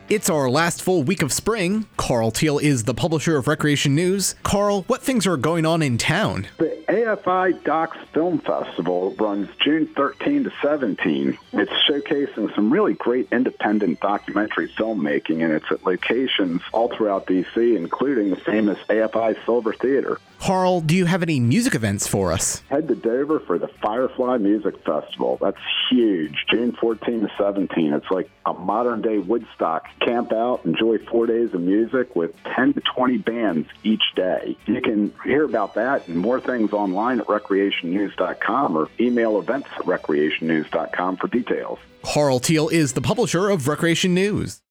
It's our last full week of spring. Carl Teal is the publisher of Recreation News. Carl, what things are going on in town? The AFI Docs Film Festival runs June 13 to 17. It's showcasing some really great independent documentary filmmaking, and it's at locations all throughout D.C., including the famous AFI Silver Theater. Carl, do you have any music events for us? Head to Dover for the Firefly Music Festival. That's huge. June 14 to 17. It's like a modern-day Woodstock. Camp out, enjoy 4 days of music with 10 to 20 bands each day. You can hear about that and more things online at recreationnews.com or email events@recreationnews.com for details. Carl Teal is the publisher of Recreation News.